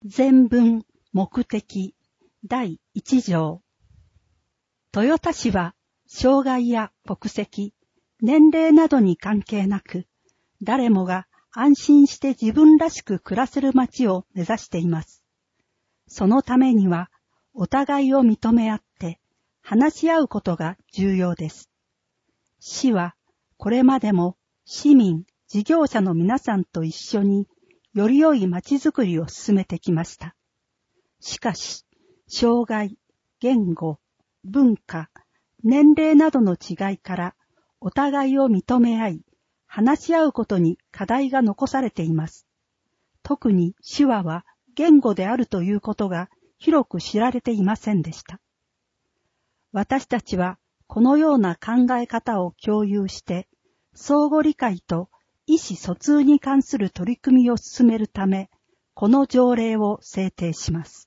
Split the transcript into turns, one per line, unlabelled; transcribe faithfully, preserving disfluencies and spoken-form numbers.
前文目的だいいち条。豊田市は障害や国籍、年齢などに関係なく、誰もが安心して自分らしく暮らせる街を目指しています。そのためには、お互いを認め合って話し合うことが重要です。市はこれまでも市民、事業者の皆さんと一緒により良い街づくりを進めてきました。しかし、障害、言語、文化、年齢などの違いからお互いを認め合い、話し合うことに課題が残されています。特に手話は言語であるということが広く知られていませんでした。私たちはこのような考え方を共有して、相互理解と意思疎通に関する取り組みを進めるため、この条例を制定します。